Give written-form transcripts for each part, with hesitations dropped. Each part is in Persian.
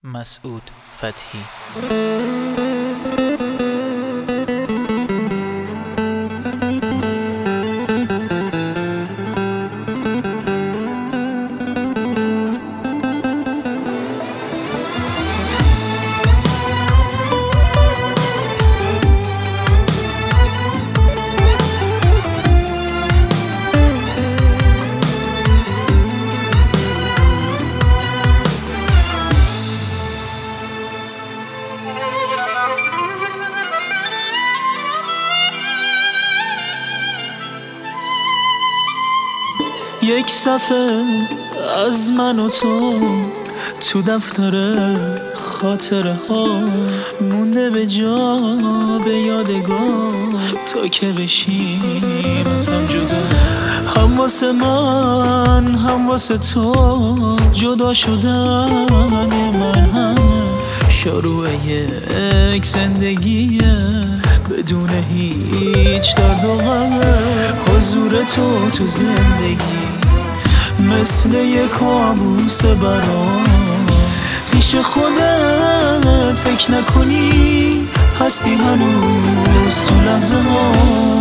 مسعود فتحی. یک صفحه از من و تو دفتر خاطره ها مونده به جا به یادگار تا که بشیم از هم جدا. هم واسه من هم واسه تو جدا شدن من همه شروع یک زندگیه بدون هیچ درد و غمه. حضور تو زندگی مثل یک کابوس برام. پیش خودت فکر نکنی هستی هنوز تو لحظه ها.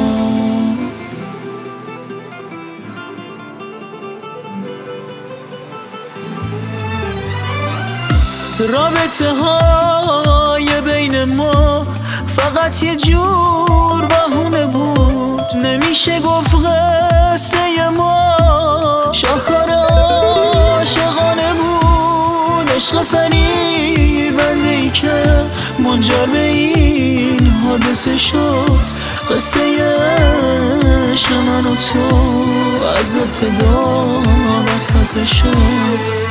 رابطه های بین ما فقط یه جور بهونه بود. نمیشه گفت قصه ما شاهکار عاشقانه بود. عشق فریبنده ای که منجر به این حادثه شد. قصه عشق من و تو از ابتدا وسوسه شد.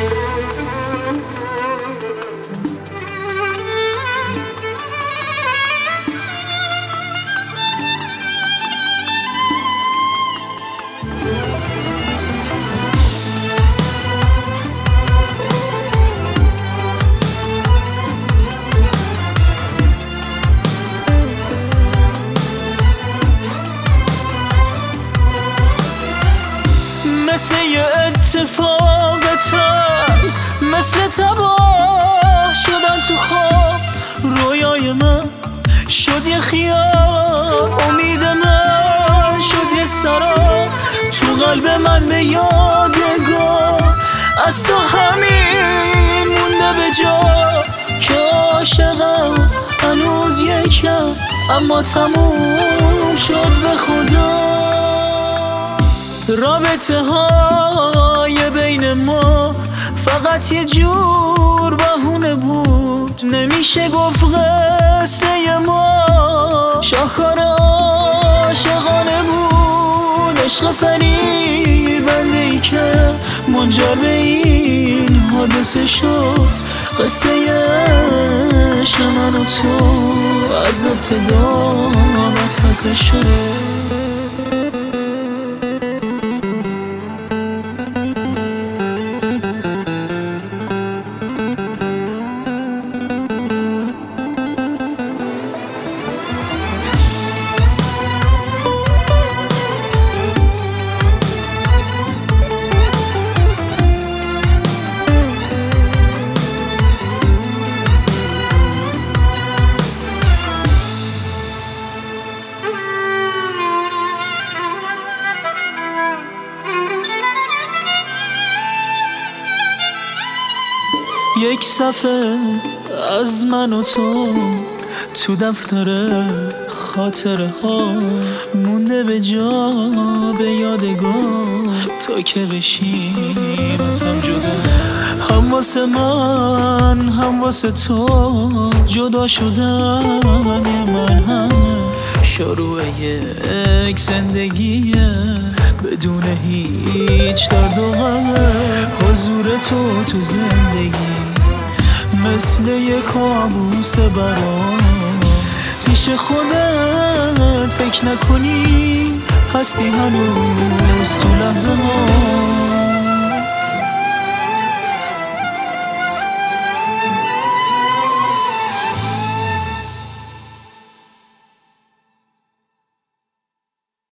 مثل یه اتفاق تلخ مثل تباه شدن تو خواب. رویای من شد یه خیال، امید من شد یه سراب. تو قلب من به یادگار از تو همین مونده به جا که عاشقم هنوز یکم اما تموم شد به خدا. رابطه های بین ما فقط یه جور بهونه بود. نمیشه گفت قصه ما شاهکار عاشقانه بود. عشق فریبنده ای که منجر به این حادثه شد. قصه عشق من و تو از ابتدا وسوسه شد. یک صفحه از من و تو دفتر خاطره ها مونده به جا به یادگار تا که بشیم از هم جدا. هم واسه من هم واسه تو جدا شدن من همه شروع یک زندگیه بدون هیچ درد و غمه. حضور تو زندگی مثل یک کابوس برام. پیش خودت فکر نکنی هستی هنوز تو لحظه ها.